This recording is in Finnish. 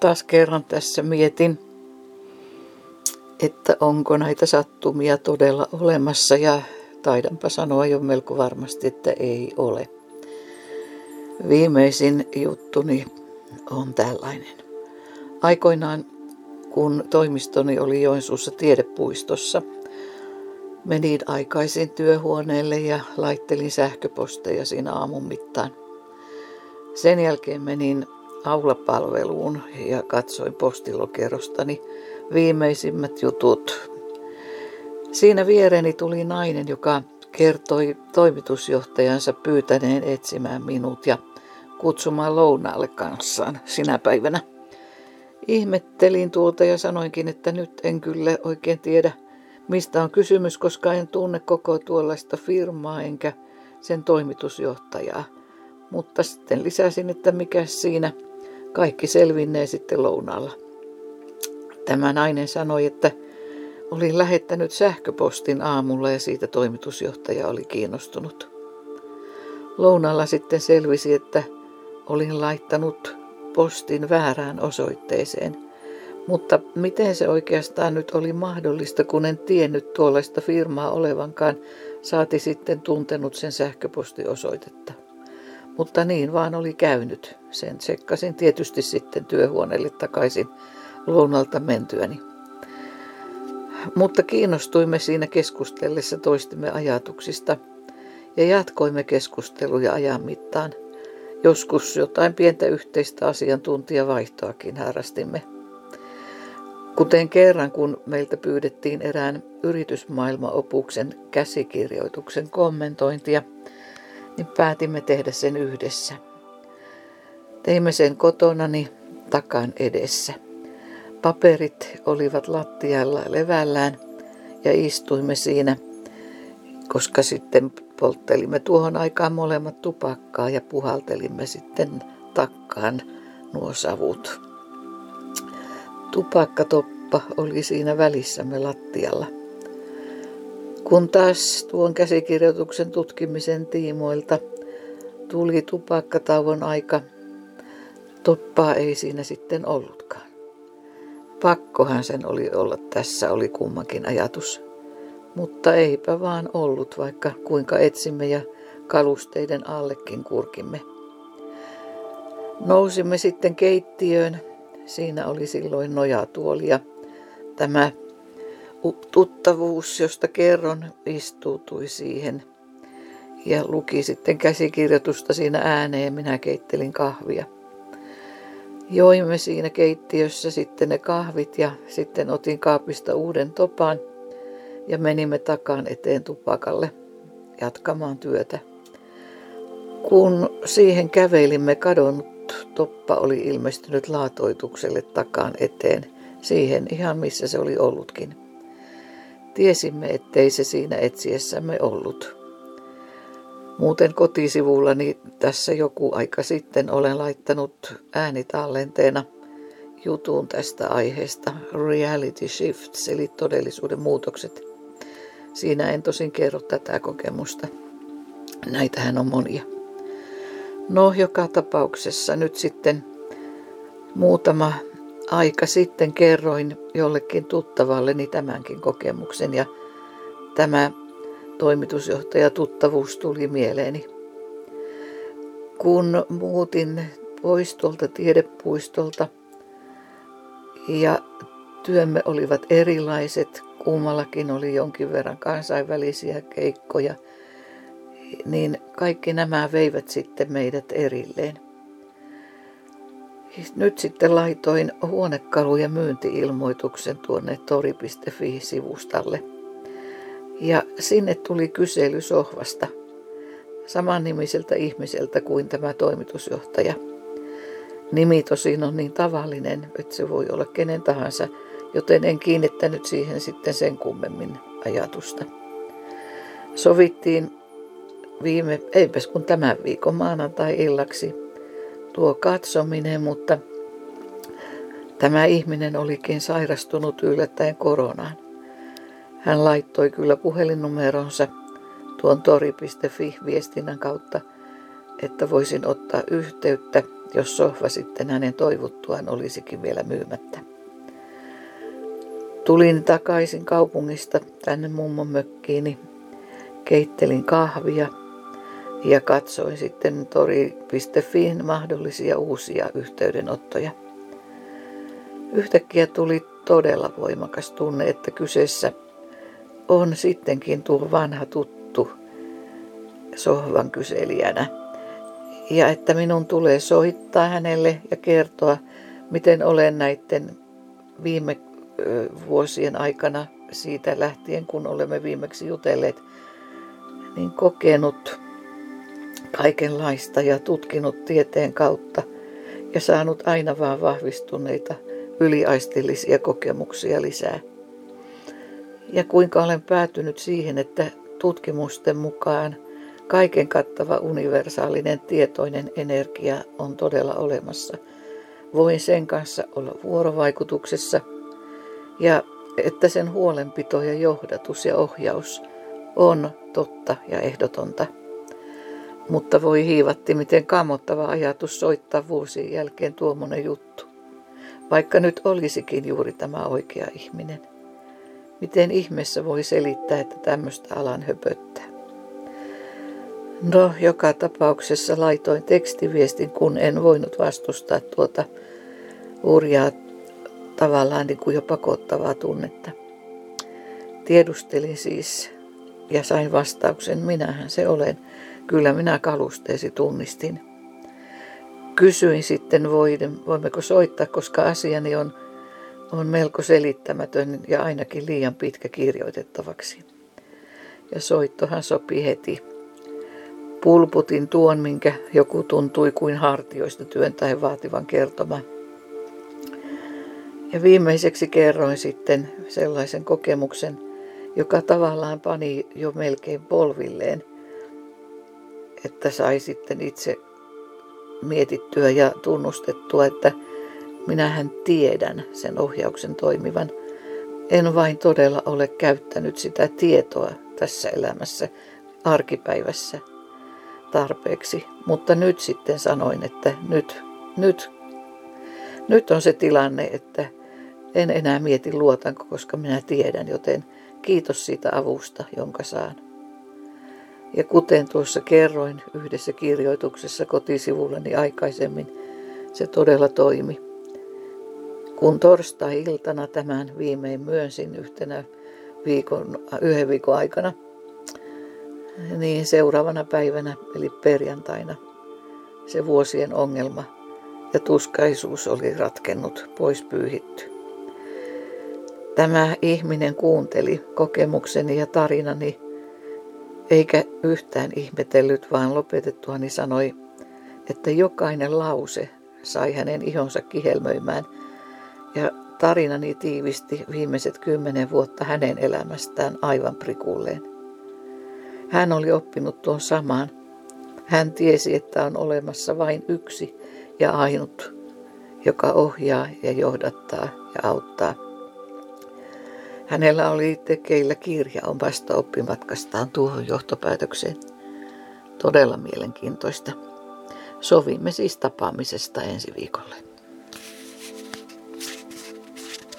Taas kerran tässä mietin, että onko näitä sattumia todella olemassa, ja taidanpa sanoa jo melko varmasti, että ei ole. Viimeisin juttuni on tällainen. Aikoinaan, kun toimistoni oli Joensuussa tiedepuistossa, menin aikaisin työhuoneelle ja laittelin sähköposteja siinä aamun mittaan. Sen jälkeen menin aulapalveluun ja katsoin postilokerostani viimeisimmät jutut. Siinä viereeni tuli nainen, joka kertoi toimitusjohtajansa pyytäneen etsimään minut ja kutsumaan lounaalle kanssaan sinä päivänä. Ihmettelin tuota ja sanoinkin, että nyt en kyllä oikein tiedä, mistä on kysymys, koska en tunne koko tuollaista firmaa enkä sen toimitusjohtajaa. Mutta sitten lisäsin, että mikä siinä, kaikki selvinnee sitten lounaalla. Tämä nainen sanoi, että olin lähettänyt sähköpostin aamulla ja siitä toimitusjohtaja oli kiinnostunut. Lounaalla sitten selvisi, että olin laittanut postin väärään osoitteeseen. Mutta miten se oikeastaan nyt oli mahdollista, kun en tiennyt tuollaista firmaa olevankaan, saati sitten tuntenut sen sähköpostiosoitetta. Mutta niin vaan oli käynyt. Sen tsekkasin tietysti sitten työhuoneelle takaisin lounalta mentyäni. Mutta kiinnostuimme siinä keskustellessa toistimme ajatuksista ja jatkoimme keskusteluja ajan mittaan. Joskus jotain pientä yhteistä asiantuntijavaihtoakin harrastimme. Kuten kerran, kun meiltä pyydettiin erään yritysmaailmaopuksen käsikirjoituksen kommentointia, niin päätimme tehdä sen yhdessä. Teimme sen kotonani takan edessä. Paperit olivat lattialla levällään ja istuimme siinä, koska sitten polttelimme tuohon aikaan molemmat tupakkaa ja puhaltelimme sitten takkaan nuo savut. Tupakkatoppa oli siinä välissämme lattialla. Kun taas tuon käsikirjoituksen tutkimisen tiimoilta tuli tupakkatauon aika, toppaa ei siinä sitten ollutkaan. Pakkohan sen oli olla tässä, oli kummankin ajatus. Mutta eipä vaan ollut, vaikka kuinka etsimme ja kalusteiden allekin kurkimme. Nousimme sitten keittiöön. Siinä oli silloin nojatuoli ja tämä tuttavuus, josta kerron, istuutui siihen ja luki sitten käsikirjoitusta siinä ääneen. Minä keittelin kahvia. Joimme siinä keittiössä sitten ne kahvit ja sitten otin kaapista uuden topan ja menimme takan eteen tupakalle jatkamaan työtä. Kun siihen kävelimme, kadonnut toppa oli ilmestynyt laatoitukselle takan eteen, siihen ihan missä se oli ollutkin. Tiesimme, ettei se siinä etsiessämme ollut. Muuten kotisivullani tässä joku aika sitten olen laittanut äänitallenteena jutun tästä aiheesta, reality shifts, eli todellisuuden muutokset. Siinä en tosin kerro tätä kokemusta. Näitähän on monia. No, joka tapauksessa nyt sitten muutama aika sitten kerroin jollekin tuttavalleni tämänkin kokemuksen ja tämä toimitusjohtaja tuttavuus tuli mieleeni. Kun muutin pois tuolta tiedepuistolta ja työmme olivat erilaiset, kummallakin oli jonkin verran kansainvälisiä keikkoja, niin kaikki nämä veivät sitten meidät erilleen. Nyt sitten laitoin huonekalujen myynti-ilmoituksen tuonne tori.fi-sivustalle. Ja sinne tuli kysely sohvasta, samannimiseltä ihmiseltä kuin tämä toimitusjohtaja. Nimi tosin on niin tavallinin, että se voi olla kenen tahansa, joten en kiinnittänyt siihen sitten sen kummemmin ajatusta. Sovittiin eipäs kun tämän viikon maanantai-illaksi tuo katsominen, mutta tämä ihminen olikin sairastunut yllättäen koronaan. Hän laittoi kyllä puhelinnumeronsa tuon tori.fi-viestinnän kautta, että voisin ottaa yhteyttä jos sohva sitten hänen toivottuaan olisikin vielä myymättä. Tulin takaisin kaupungista tänne mummon mökkiini, keittelin kahvia ja katsoin sitten tori.fiin mahdollisia uusia yhteydenottoja. Yhtäkkiä tuli todella voimakas tunne, että kyseessä on sittenkin tuo vanha tuttu sohvan kyselijänä. Ja että minun tulee soittaa hänelle ja kertoa, miten olen näiden viime vuosien aikana siitä lähtien, kun olemme viimeksi jutelleet, niin kokenut kaikenlaista ja tutkinut tieteen kautta ja saanut aina vaan vahvistuneita yliaistillisia kokemuksia lisää. Ja kuinka olen päätynyt siihen, että tutkimusten mukaan kaiken kattava universaalinen tietoinen energia on todella olemassa. Voin sen kanssa olla vuorovaikutuksessa ja että sen huolenpito ja johdatus ja ohjaus on totta ja ehdotonta. Mutta voi hiivatti, miten kammottava ajatus soittaa vuosien jälkeen tuommoinen juttu. Vaikka nyt olisikin juuri tämä oikea ihminen. Miten ihmeessä voi selittää, että tämmöistä alan höpöttää? No, joka tapauksessa laitoin tekstiviestin, kun en voinut vastustaa tuota hurjaa tavallaan niin kuin jo pakottavaa tunnetta. Tiedustelin siis ja sain vastauksen, minähän se olen. Kyllä minä kalusteesi tunnistin. Kysyin sitten, voimmeko soittaa, koska asiani on melko selittämätön ja ainakin liian pitkä kirjoitettavaksi. Ja soittohan sopi heti. Pulputin tuon, minkä joku tuntui kuin hartioista työntäen vaativan kertoma. Ja viimeiseksi kerroin sitten sellaisen kokemuksen, joka tavallaan pani jo melkein polvilleen, että sai sitten itse mietittyä ja tunnustettua, että minähän tiedän sen ohjauksen toimivan. En vain todella ole käyttänyt sitä tietoa tässä elämässä, arkipäivässä tarpeeksi. Mutta nyt sitten sanoin, että nyt on se tilanne, että en enää mieti luotanko, koska minä tiedän, joten kiitos siitä avusta, jonka saan. Ja kuten tuossa kerroin yhdessä kirjoituksessa kotisivullani aikaisemmin, se todella toimi. Kun torstai-iltana tämän viimein myönsin yhden viikon aikana, niin seuraavana päivänä, eli perjantaina, se vuosien ongelma ja tuskaisuus oli ratkennut, pois pyyhitty. Tämä ihminen kuunteli kokemukseni ja tarinani, eikä yhtään ihmetellyt, vaan lopetettuani sanoi, että jokainen lause sai hänen ihonsa kihelmöimään ja tarinani tiivisti viimeiset 10 vuotta hänen elämästään aivan prikulleen. Hän oli oppinut tuon samaan. Hän tiesi, että on olemassa vain yksi ja ainut, joka ohjaa ja johdattaa ja auttaa. Hänellä oli tekeillä kirja omasta oppimatkastaan tuohon johtopäätökseen. Todella mielenkiintoista. Sovimme siis tapaamisesta ensi viikolle.